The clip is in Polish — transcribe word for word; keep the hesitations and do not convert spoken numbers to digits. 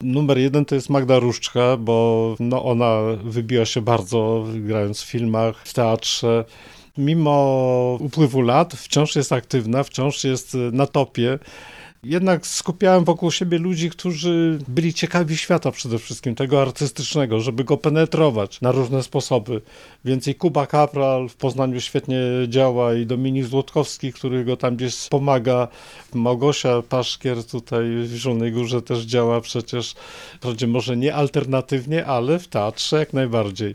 numer jeden to jest Magda Różczka, bo no, ona wybiła się bardzo, grając w filmach, w teatrze. Mimo upływu lat wciąż jest aktywna, wciąż jest na topie. Jednak skupiałem wokół siebie ludzi, którzy byli ciekawi świata przede wszystkim, tego artystycznego, żeby go penetrować na różne sposoby. Więc i Kuba Kapral w Poznaniu świetnie działa i Dominik Złotkowski, który go tam gdzieś pomaga. Małgosia Paszkier tutaj w Zielonej Górze też działa przecież, wprawdzie może nie alternatywnie, ale w teatrze jak najbardziej.